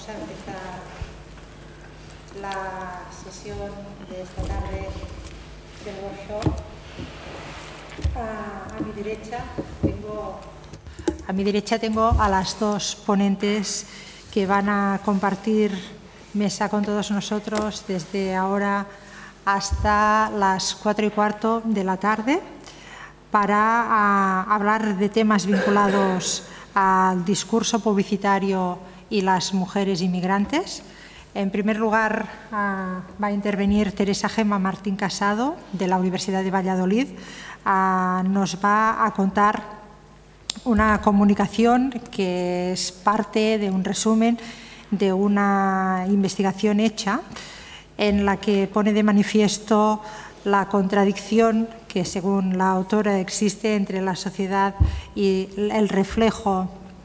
Vamos a empezar la sesión de esta tarde del workshop. A mi derecha tengo a las dos ponentes que van a compartir mesa con todos nosotros desde ahora hasta las 4:15 de la tarde para hablar de temas vinculados al discurso publicitario y las mujeres inmigrantes. En primer lugar, va a intervenir Teresa Gemma Martín Casado, de la Universidad de Valladolid. Nos va a contar una comunicación que es parte de un resumen de una investigación hecha en la que pone de manifiesto la contradicción que, según la autora, existe entre la sociedad y el reflejo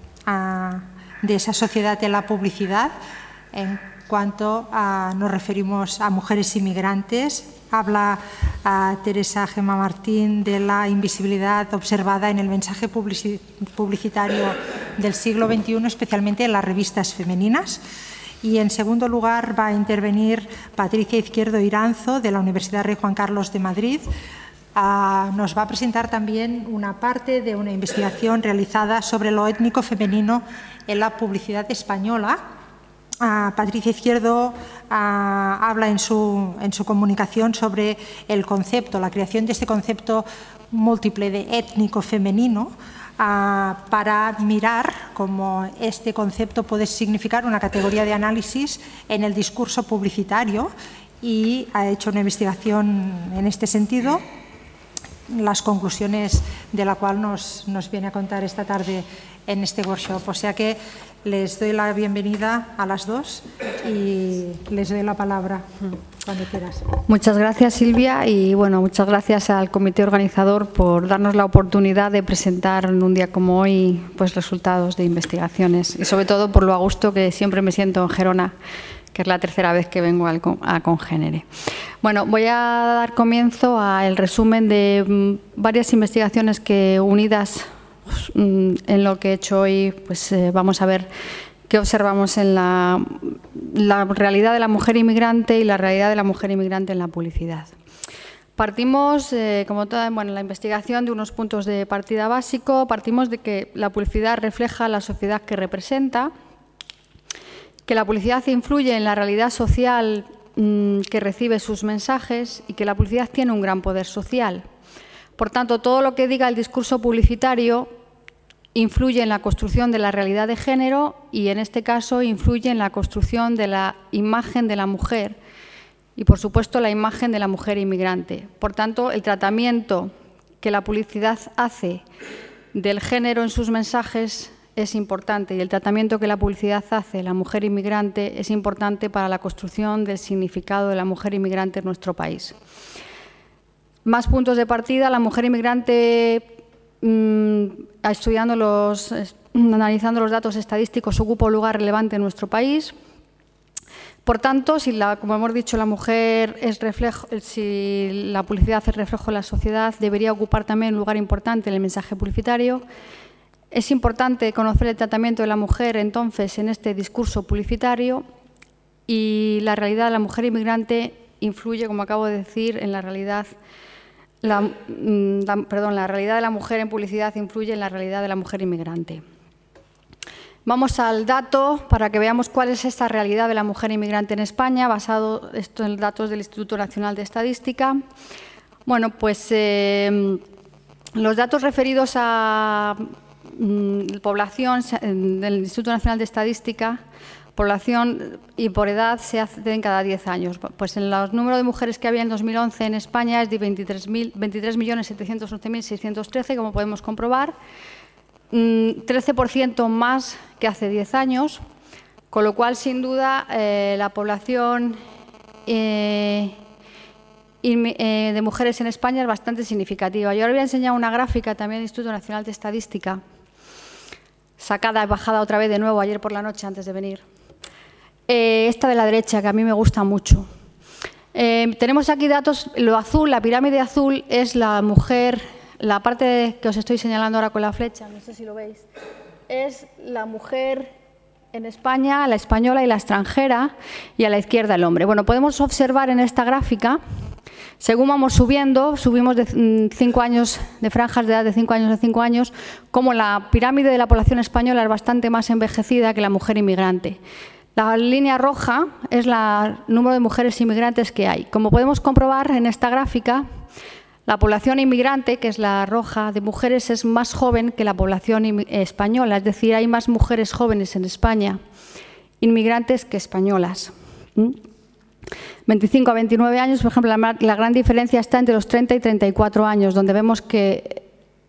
de esa sociedad en la publicidad. En cuanto nos referimos a mujeres inmigrantes, habla Teresa Gemma Martín de la invisibilidad observada en el mensaje publicitario del siglo XXI, especialmente en las revistas femeninas. Y, en segundo lugar, va a intervenir Patricia Izquierdo Iranzo, de la Universidad Rey Juan Carlos de Madrid. Nos va a presentar también una parte de una investigación realizada sobre lo étnico femenino en la publicidad española. Patricia Izquierdo habla en su comunicación sobre el concepto, la creación de este concepto múltiple de étnico femenino, para mirar cómo este concepto puede significar una categoría de análisis en el discurso publicitario, y ha hecho una investigación en este sentido, las conclusiones de la cual nos viene a contar esta tarde en este workshop. O sea que les doy la bienvenida a las dos y les doy la palabra cuando quieras. Muchas gracias, Silvia, y bueno, muchas gracias al comité organizador por darnos la oportunidad de presentar en un día como hoy pues resultados de investigaciones, y sobre todo por lo a gusto que siempre me siento en Gerona, que es la tercera vez que vengo a Congénere. Bueno, voy a dar comienzo al resumen de varias investigaciones que, unidas en lo que he hecho hoy, pues vamos a ver qué observamos en la realidad de la mujer inmigrante y la realidad de la mujer inmigrante en la publicidad. Partimos, como toda la investigación, de unos puntos de partida básico. Partimos de que la publicidad refleja la sociedad que representa, que la publicidad influye en la realidad social que recibe sus mensajes y que la publicidad tiene un gran poder social. Por tanto, todo lo que diga el discurso publicitario influye en la construcción de la realidad de género y, en este caso, influye en la construcción de la imagen de la mujer y, por supuesto, la imagen de la mujer inmigrante. Por tanto, el tratamiento que la publicidad hace del género en sus mensajes es importante, y el tratamiento que la publicidad hace de la mujer inmigrante es importante para la construcción del significado de la mujer inmigrante en nuestro país. Más puntos de partida. La mujer inmigrante, analizando los datos estadísticos, ocupa un lugar relevante en nuestro país. Por tanto, como hemos dicho, la mujer es reflejo, si la publicidad es reflejo de la sociedad, debería ocupar también un lugar importante en el mensaje publicitario. Es importante conocer el tratamiento de la mujer, entonces, en este discurso publicitario, y la realidad de la mujer inmigrante influye, como acabo de decir, en la realidad. La realidad de la mujer en publicidad influye en la realidad de la mujer inmigrante. Vamos al dato para que veamos cuál es esta realidad de la mujer inmigrante en España, basado en datos del Instituto Nacional de Estadística. Bueno, pues los datos referidos a población del Instituto Nacional de Estadística, población y por edad, se hacen cada 10 años. Pues en los números de mujeres que había en 2011 en España es de 23.711.613, como podemos comprobar, 13% más que hace 10 años, con lo cual, sin duda, la población de mujeres en España es bastante significativa. Yo ahora voy a enseñar una gráfica también del Instituto Nacional de Estadística, sacada y bajada otra vez de nuevo ayer por la noche antes de venir. Esta de la derecha, que a mí me gusta mucho. Tenemos aquí datos. Lo azul, la pirámide azul, es la mujer, la parte que os estoy señalando ahora con la flecha, no sé si lo veis, es la mujer en España, la española y la extranjera, y a la izquierda el hombre. Bueno, podemos observar en esta gráfica, según vamos subiendo, subimos de 5 años, de franjas de edad de 5 años a 5 años, como la pirámide de la población española es bastante más envejecida que la mujer inmigrante. La línea roja es el número de mujeres inmigrantes que hay. Como podemos comprobar en esta gráfica, la población inmigrante, que es la roja de mujeres, es más joven que la población española. Es decir, hay más mujeres jóvenes en España, inmigrantes, que españolas. 25 a 29 años, por ejemplo, la gran diferencia está entre los 30 y 34 años, donde vemos que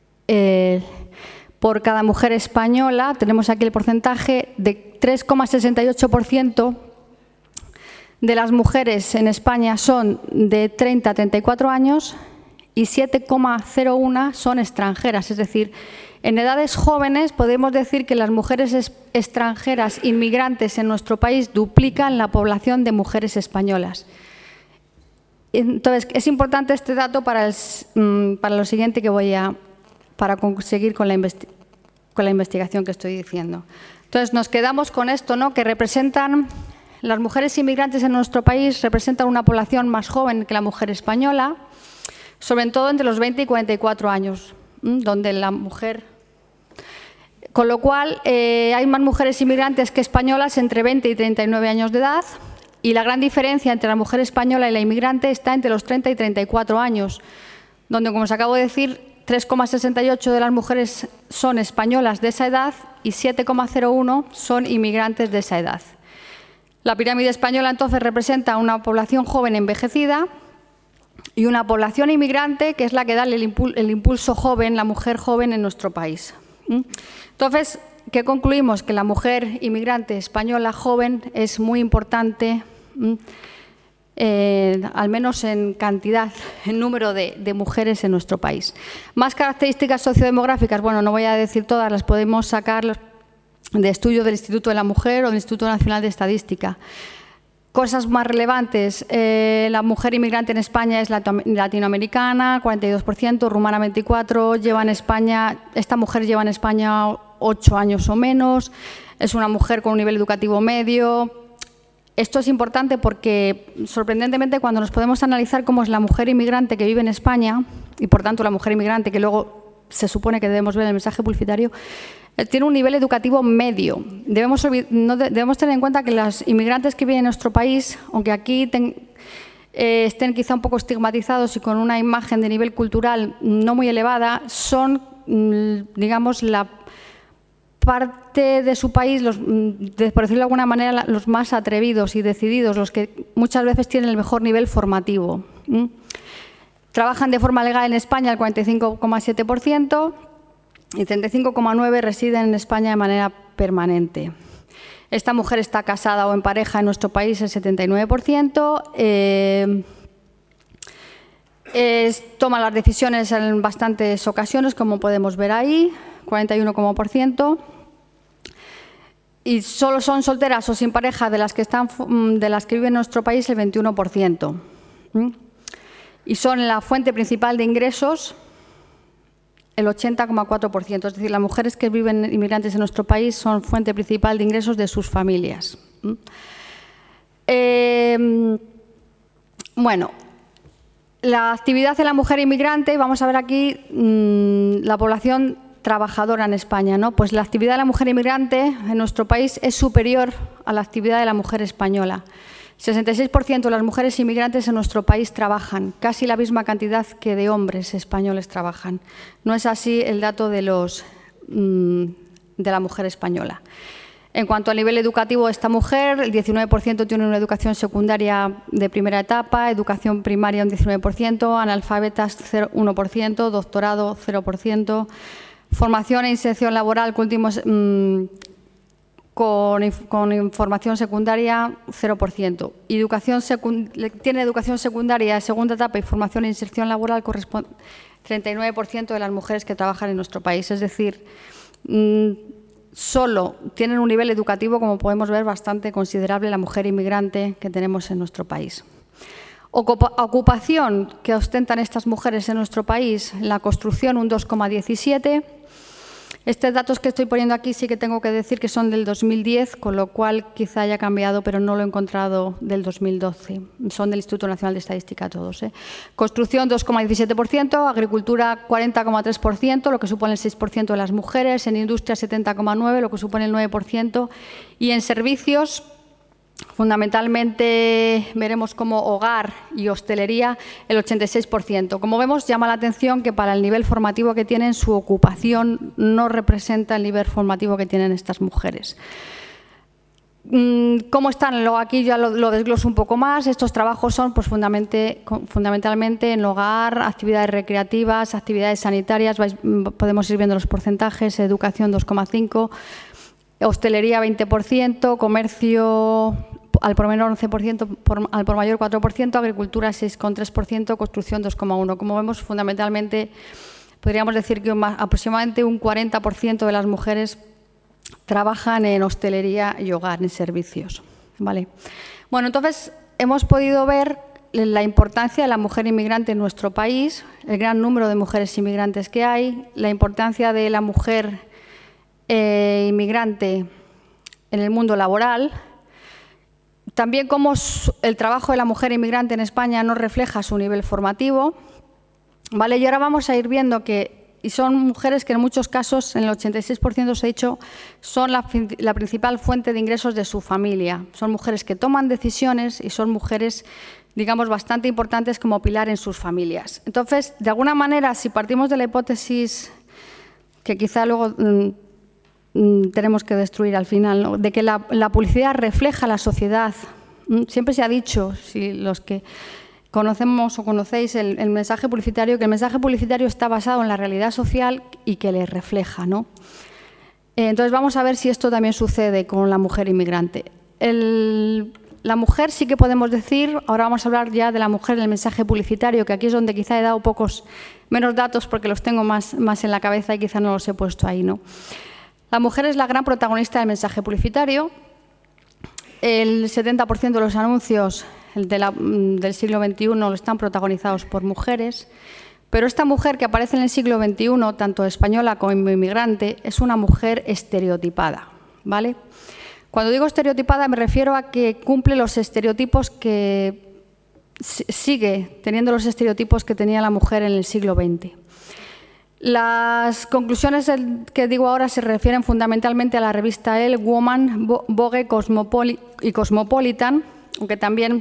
por cada mujer española tenemos aquí el porcentaje de 3,68% de las mujeres en España son de 30 a 34 años y 7,01 son extranjeras. Es decir, en edades jóvenes podemos decir que las mujeres extranjeras inmigrantes en nuestro país duplican la población de mujeres españolas. Entonces, es importante este dato para lo siguiente que para conseguir con la investigación que estoy diciendo. Entonces, nos quedamos con esto, ¿no? Que las mujeres inmigrantes en nuestro país representan una población más joven que la mujer española, sobre todo entre los 20 y 44 años, donde la mujer... Con lo cual, hay más mujeres inmigrantes que españolas entre 20 y 39 años de edad, y la gran diferencia entre la mujer española y la inmigrante está entre los 30 y 34 años, donde, como os acabo de decir, 3,68 de las mujeres son españolas de esa edad y 7,01 son inmigrantes de esa edad. La pirámide española, entonces, representa una población joven envejecida y una población inmigrante, que es la que da el impulso joven, la mujer joven en nuestro país. Entonces, ¿qué concluimos? Que la mujer inmigrante española joven es muy importante, al menos en cantidad, en número de mujeres en nuestro país. Más características sociodemográficas, bueno, no voy a decir todas, las podemos sacar de estudios del Instituto de la Mujer o del Instituto Nacional de Estadística. Cosas más relevantes, la mujer inmigrante en España es latinoamericana, 42%, rumana 24%, esta mujer lleva en España 8 años o menos, es una mujer con un nivel educativo medio. Esto es importante porque, sorprendentemente, cuando nos podemos analizar cómo es la mujer inmigrante que vive en España, y por tanto la mujer inmigrante que luego se supone que debemos ver en el mensaje publicitario, tiene un nivel educativo medio. Debemos tener en cuenta que los inmigrantes que viven en nuestro país, aunque aquí estén quizá un poco estigmatizados y con una imagen de nivel cultural no muy elevada, son, digamos, la parte de su país, por decirlo de alguna manera, los más atrevidos y decididos, los que muchas veces tienen el mejor nivel formativo. Trabajan de forma legal en España el 45,7%, y 35,9% residen en España de manera permanente. Esta mujer está casada o en pareja en nuestro país el 79%. Toma las decisiones en bastantes ocasiones, como podemos ver ahí, 41,%. Y solo son solteras o sin pareja de las que viven en nuestro país el 21%. Y son la fuente principal de ingresos el 80,4%, es decir, las mujeres que viven inmigrantes en nuestro país son fuente principal de ingresos de sus familias. Bueno, la actividad de la mujer inmigrante, vamos a ver aquí la población trabajadora en España, ¿no? Pues la actividad de la mujer inmigrante en nuestro país es superior a la actividad de la mujer española. 66% de las mujeres inmigrantes en nuestro país trabajan, casi la misma cantidad que de hombres españoles trabajan. No es así el dato de la mujer española. En cuanto al nivel educativo de esta mujer, el 19% tiene una educación secundaria de primera etapa, educación primaria un 19%, analfabetas 1%, doctorado 0%, formación e inserción laboral con formación secundaria 0%. Tiene educación secundaria de segunda etapa y formación e inserción laboral corresponde 39% de las mujeres que trabajan en nuestro país. Es decir, solo tienen un nivel educativo, como podemos ver, bastante considerable la mujer inmigrante que tenemos en nuestro país. Ocupación que ostentan estas mujeres en nuestro país, la construcción un 2,17%, Estos datos que estoy poniendo aquí sí que tengo que decir que son del 2010, con lo cual quizá haya cambiado, pero no lo he encontrado del 2012. Son del Instituto Nacional de Estadística todos. Construcción 2,17%, agricultura 40,3%, lo que supone el 6% de las mujeres, en industria 70,9%, lo que supone el 9%, y en servicios, fundamentalmente veremos como hogar y hostelería el 86%. Como vemos, llama la atención que para el nivel formativo que tienen, su ocupación no representa el nivel formativo que tienen estas mujeres. ¿Cómo están? Aquí ya lo desgloso un poco más. Estos trabajos son pues, fundamentalmente en hogar, actividades recreativas, actividades sanitarias. Podemos ir viendo los porcentajes. Educación 2,5%. Hostelería 20%, comercio al por menor 11%, al por mayor 4%, agricultura 6,3%, construcción 2,1%. Como vemos, fundamentalmente podríamos decir que aproximadamente un 40% de las mujeres trabajan en hostelería y hogar, en servicios. ¿Vale? Bueno, entonces hemos podido ver la importancia de la mujer inmigrante en nuestro país, el gran número de mujeres inmigrantes que hay, la importancia de la mujer inmigrante en el mundo laboral, también cómo el trabajo de la mujer inmigrante en España no refleja su nivel formativo, ¿vale? Y ahora vamos a ir viendo que, y son mujeres que en muchos casos, en el 86% os he dicho, son la principal fuente de ingresos de su familia. Son mujeres que toman decisiones y son mujeres, digamos, bastante importantes como pilar en sus familias. Entonces, de alguna manera, si partimos de la hipótesis que quizá luego tenemos que destruir al final, ¿no?, de que la publicidad refleja la sociedad. Siempre se ha dicho, si los que conocemos o conocéis el mensaje publicitario, que el mensaje publicitario está basado en la realidad social y que le refleja, ¿no? Entonces vamos a ver si esto también sucede con la mujer inmigrante. La mujer sí que podemos decir, ahora vamos a hablar ya de la mujer en el mensaje publicitario, que aquí es donde quizá he dado menos datos porque los tengo más en la cabeza y quizá no los he puesto ahí, ¿no? La mujer es la gran protagonista del mensaje publicitario. El 70% de los anuncios del siglo XXI están protagonizados por mujeres, pero esta mujer que aparece en el siglo XXI, tanto española como inmigrante, es una mujer estereotipada, ¿vale? Cuando digo estereotipada me refiero a que cumple los estereotipos que sigue teniendo los estereotipos que tenía la mujer en el siglo XX. Las conclusiones que digo ahora se refieren fundamentalmente a la revista Elle, Woman, Vogue y Cosmopolitan, aunque también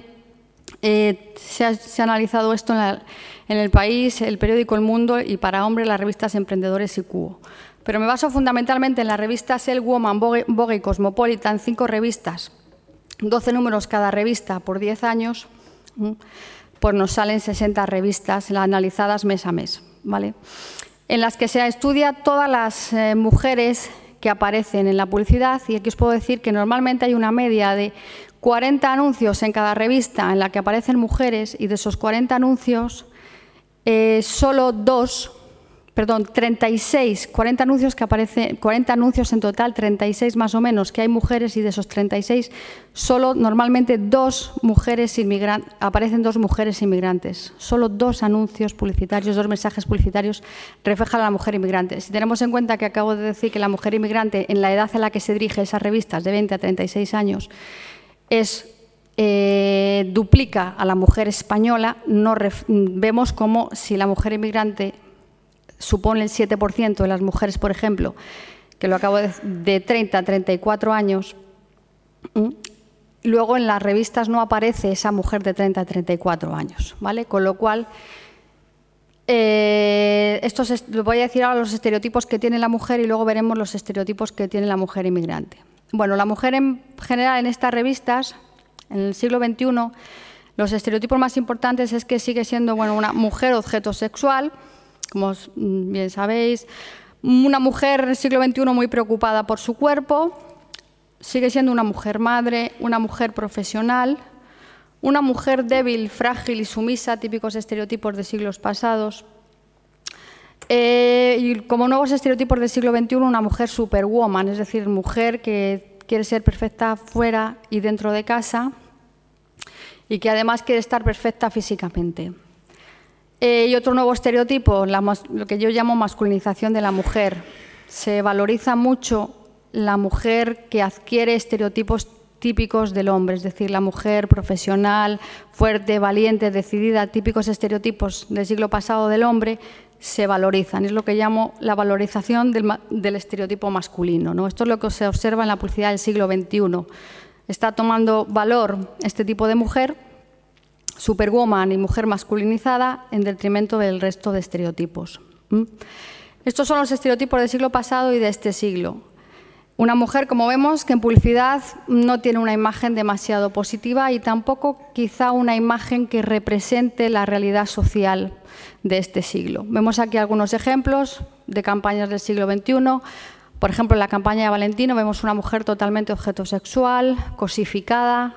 se ha analizado esto en El País, el periódico El Mundo y para hombres las revistas Emprendedores y Cubo. Pero me baso fundamentalmente en las revistas Elle, Woman, Vogue y Cosmopolitan, 5 revistas, 12 números cada revista por 10 años, pues nos salen 60 revistas analizadas mes a mes, ¿vale?, en las que se estudia todas las mujeres que aparecen en la publicidad, y aquí os puedo decir que normalmente hay una media de 40 anuncios en cada revista en la que aparecen mujeres, y de esos 40 anuncios, solo 36, 40 anuncios que aparecen, 40 anuncios en total, 36 más o menos que hay mujeres, y de esos 36 solo normalmente aparecen 2 mujeres inmigrantes. Solo 2 anuncios publicitarios, 2 mensajes publicitarios reflejan a la mujer inmigrante. Si tenemos en cuenta que acabo de decir que la mujer inmigrante en la edad en la que se dirige esas revistas, de 20 a 36 años, duplica a la mujer española, vemos como si la mujer inmigrante supone el 7% de las mujeres, por ejemplo, que lo acabo de 30 a 34 años, luego en las revistas no aparece esa mujer de 30 a 34 años, ¿vale? Con lo cual, voy a decir ahora los estereotipos que tiene la mujer y luego veremos los estereotipos que tiene la mujer inmigrante. Bueno, la mujer en general en estas revistas, en el siglo XXI, los estereotipos más importantes es que sigue siendo, bueno, una mujer objeto sexual, como bien sabéis, una mujer en el siglo XXI muy preocupada por su cuerpo, sigue siendo una mujer madre, una mujer profesional, una mujer débil, frágil y sumisa, típicos estereotipos de siglos pasados. Y como nuevos estereotipos del siglo XXI, una mujer superwoman, es decir, mujer que quiere ser perfecta fuera y dentro de casa y que además quiere estar perfecta físicamente. Y otro nuevo estereotipo, lo que yo llamo masculinización de la mujer. se valoriza mucho la mujer que adquiere estereotipos típicos del hombre, es decir, la mujer profesional, fuerte, valiente, decidida, típicos estereotipos del siglo pasado del hombre, se valorizan. Es lo que llamo la valorización del estereotipo masculino, ¿no? Esto es lo que se observa en la publicidad del siglo XXI. Está tomando valor este tipo de mujer, superwoman y mujer masculinizada, en detrimento del resto de estereotipos. Estos son los estereotipos del siglo pasado y de este siglo. Una mujer, como vemos, que en publicidad no tiene una imagen demasiado positiva y tampoco quizá una imagen que represente la realidad social de este siglo. Vemos aquí algunos ejemplos de campañas del siglo XXI. Por ejemplo, en la campaña de Valentino vemos una mujer totalmente objeto sexual, cosificada,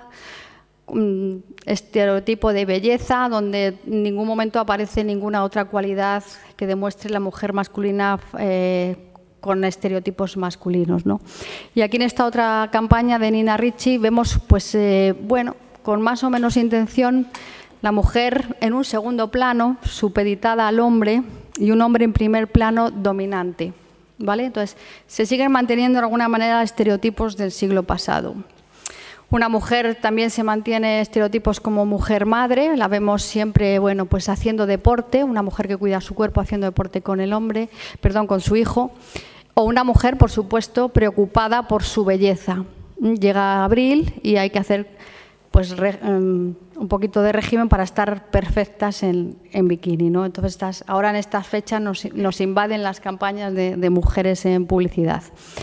un estereotipo de belleza, donde en ningún momento aparece ninguna otra cualidad que demuestre la mujer masculina con estereotipos masculinos, ¿no? Y aquí en esta otra campaña de Nina Ricci vemos, pues, bueno, con más o menos intención, la mujer en un segundo plano, supeditada al hombre, y un hombre en primer plano dominante, ¿vale? Entonces, se siguen manteniendo de alguna manera estereotipos del siglo pasado. Una mujer también se mantiene estereotipos como mujer madre, la vemos siempre, bueno, pues haciendo deporte, una mujer que cuida su cuerpo haciendo deporte con el hombre, perdón, con su hijo, o una mujer, por supuesto, preocupada por su belleza. Llega abril y hay que hacer, pues, un poquito de régimen para estar perfectas en bikini, ¿no? Entonces, ahora en estas fechas nos invaden las campañas de mujeres en publicidad.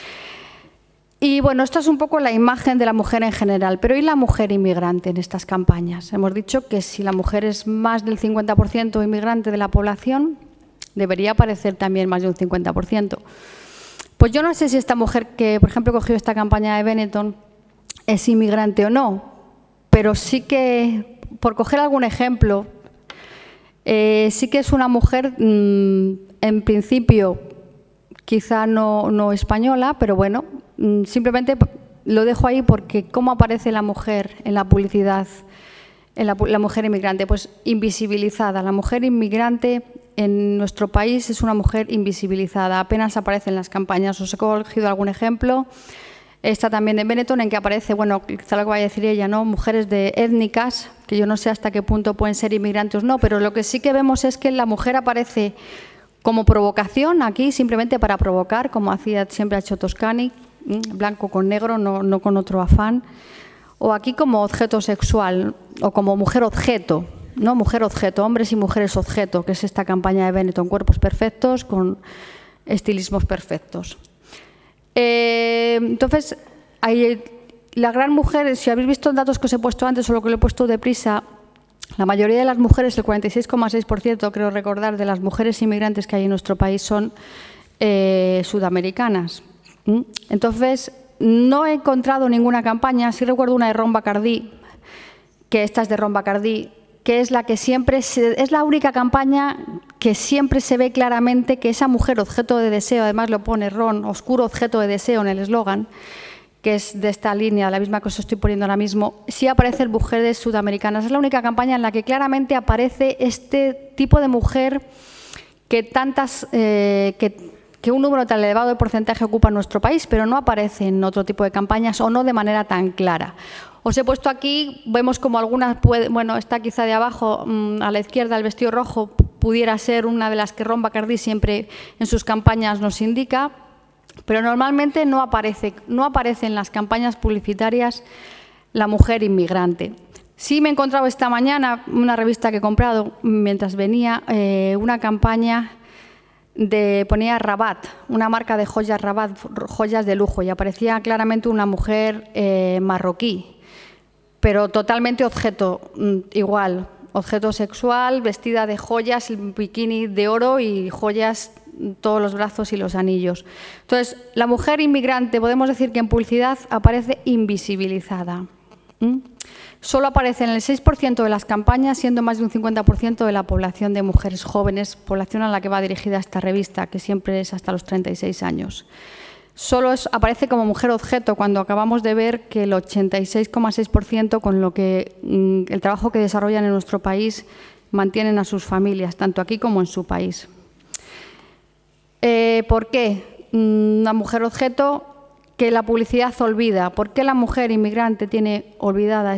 Y bueno, esto es un poco la imagen de la mujer en general, pero ¿y la mujer inmigrante en estas campañas? Hemos dicho que si la mujer es más del 50% inmigrante de la población, debería aparecer también más de un 50%. Pues yo no sé si esta mujer que, por ejemplo, cogió esta campaña de Benetton es inmigrante o no, pero sí que, por coger algún ejemplo, sí que es una mujer, en principio, quizá no española, pero bueno, simplemente lo dejo ahí porque ¿cómo aparece la mujer en la publicidad, la mujer inmigrante? Pues invisibilizada. La mujer inmigrante en nuestro país es una mujer invisibilizada, apenas aparece en las campañas. Os he cogido algún ejemplo. Esta también de Benetton, en que aparece, bueno, quizá lo que vaya a decir ella, ¿no? Mujeres étnicas, que yo no sé hasta qué punto pueden ser inmigrantes o no, pero lo que sí que vemos es que la mujer aparece como provocación aquí, simplemente para provocar, como siempre ha hecho Toscani, blanco con negro, no con otro afán, o aquí como objeto sexual, o como mujer objeto, ¿no? Mujer objeto, hombres y mujeres objeto, que es esta campaña de Benetton, cuerpos perfectos con estilismos perfectos. Entonces, la gran mujer, si habéis visto los datos que os he puesto antes o lo que lo he puesto deprisa, la mayoría de las mujeres, el 46,6%, creo recordar, de las mujeres inmigrantes que hay en nuestro país son sudamericanas. Entonces, no he encontrado ninguna campaña, sí recuerdo una de Ron Bacardí, que esta es de Ron Bacardí, que es la que siempre es la única campaña que siempre se ve claramente que esa mujer objeto de deseo, además lo pone Ron, oscuro objeto de deseo en el eslogan, que es de esta línea, la misma que os estoy poniendo ahora mismo, sí aparecen mujeres sudamericanas. Es la única campaña en la que claramente aparece este tipo de mujer que que un número tan elevado de porcentaje ocupa en nuestro país, pero no aparece en otro tipo de campañas o no de manera tan clara. Os he puesto aquí, vemos como algunas, bueno, esta quizá de abajo, a la izquierda, el vestido rojo, pudiera ser una de las que Ron Bacardí siempre en sus campañas nos indica, pero normalmente no aparece en las campañas publicitarias la mujer inmigrante. Sí me he encontrado esta mañana, una revista que he comprado mientras venía, una campaña ponía Rabat, una marca de joyas Rabat, joyas de lujo, y aparecía claramente una mujer marroquí, pero totalmente objeto, igual, objeto sexual, vestida de joyas, bikini de oro y joyas todos los brazos y los anillos. Entonces, la mujer inmigrante, podemos decir que en publicidad aparece invisibilizada. Solo aparece en el 6% de las campañas, siendo más de un 50% de la población de mujeres jóvenes, población a la que va dirigida esta revista, que siempre es hasta los 36 años. Solo aparece como mujer objeto cuando acabamos de ver que el 86,6% con lo que el trabajo que desarrollan en nuestro país mantienen a sus familias, tanto aquí como en su país. ¿Por qué? una mujer objeto que la publicidad olvida. ¿Por qué la mujer inmigrante tiene olvidada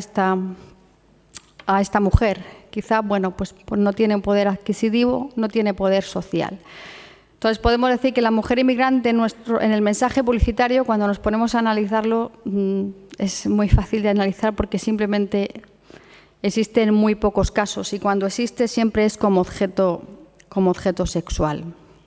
a esta mujer? Quizá, bueno, pues no tiene poder adquisitivo, no tiene poder social. Entonces, podemos decir que la mujer inmigrante en el mensaje publicitario, cuando nos ponemos a analizarlo, es muy fácil de analizar porque simplemente existe en muy pocos casos y cuando existe siempre es como objeto sexual.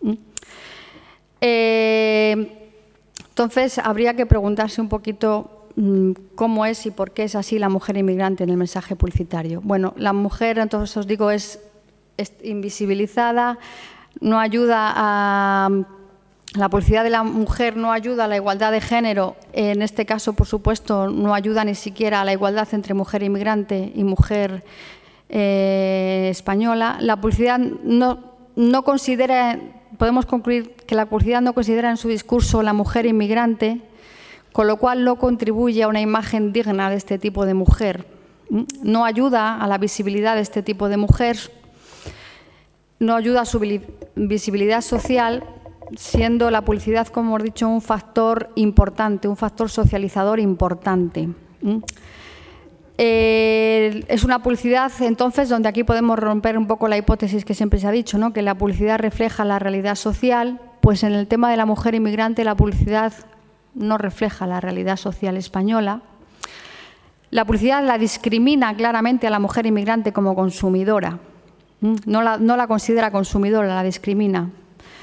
Entonces, habría que preguntarse un poquito cómo es y por qué es así la mujer inmigrante en el mensaje publicitario. Bueno, la mujer, entonces os digo, es invisibilizada, no ayuda a... La publicidad de la mujer no ayuda a la igualdad de género. En este caso, por supuesto, no ayuda ni siquiera a la igualdad entre mujer inmigrante y mujer española. La publicidad no considera... Podemos concluir que la publicidad no considera en su discurso la mujer inmigrante, con lo cual no contribuye a una imagen digna de este tipo de mujer. No ayuda a la visibilidad de este tipo de mujer, no ayuda a su visibilidad social, siendo la publicidad, como hemos dicho, un factor importante, un factor socializador importante. Es una publicidad, entonces, donde aquí podemos romper un poco la hipótesis que siempre se ha dicho, ¿no? Que la publicidad refleja la realidad social. Pues en el tema de la mujer inmigrante, la publicidad no refleja la realidad social española. La publicidad la discrimina claramente a la mujer inmigrante como consumidora. No la considera consumidora, la discrimina.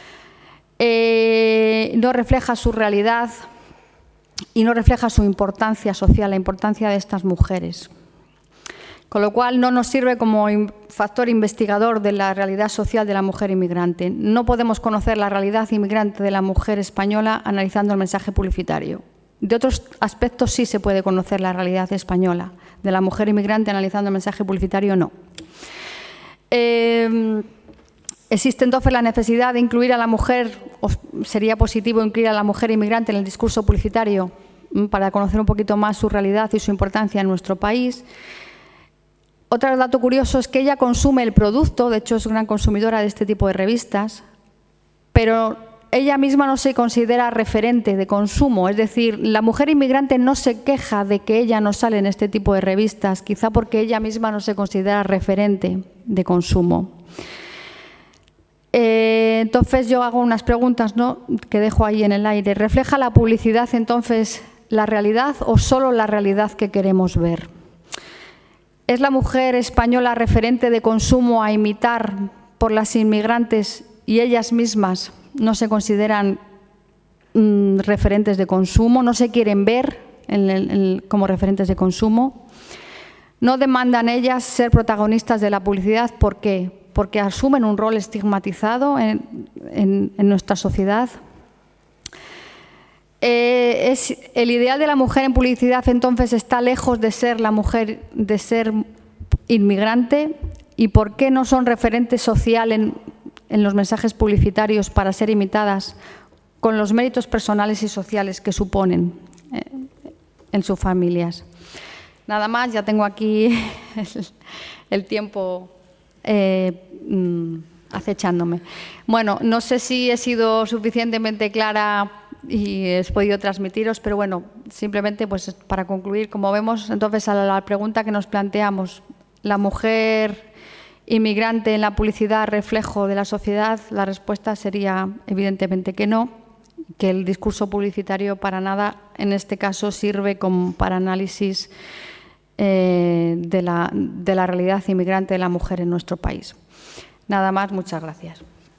No refleja su realidad y no refleja su importancia social, la importancia de estas mujeres. Con lo cual no nos sirve como factor investigador de la realidad social de la mujer inmigrante. No podemos conocer la realidad inmigrante de la mujer española analizando el mensaje publicitario. De otros aspectos sí se puede conocer la realidad española. De la mujer inmigrante analizando el mensaje publicitario, no. Existe entonces la necesidad de incluir a la mujer, o sería positivo incluir a la mujer inmigrante en el discurso publicitario para conocer un poquito más su realidad y su importancia en nuestro país. Otro dato curioso es que ella consume el producto, de hecho es gran consumidora de este tipo de revistas, pero ella misma no se considera referente de consumo, es decir, la mujer inmigrante no se queja de que ella no sale en este tipo de revistas, quizá porque ella misma no se considera referente de consumo. Entonces yo hago unas preguntas, ¿no?, que dejo ahí en el aire. ¿Refleja la publicidad entonces la realidad o solo la realidad que queremos ver? ¿Es la mujer española referente de consumo a imitar por las inmigrantes y ellas mismas no se consideran referentes de consumo, no se quieren ver como referentes de consumo? ¿No demandan ellas ser protagonistas de la publicidad? ¿Por qué? Porque asumen un rol estigmatizado en nuestra sociedad. El ideal de la mujer en publicidad entonces está lejos de ser la mujer, de ser inmigrante. ¿Y por qué no son referentes social en los mensajes publicitarios para ser imitadas con los méritos personales y sociales que suponen en sus familias? Nada más, ya tengo aquí el tiempo acechándome. Bueno, no sé si he sido suficientemente clara y he podido transmitiros, pero bueno, simplemente pues para concluir, como vemos, entonces a la pregunta que nos planteamos, ¿la mujer inmigrante en la publicidad reflejo de la sociedad? La respuesta sería evidentemente que no, que el discurso publicitario para nada en este caso sirve como para análisis de la realidad inmigrante de la mujer en nuestro país. Nada más, muchas gracias.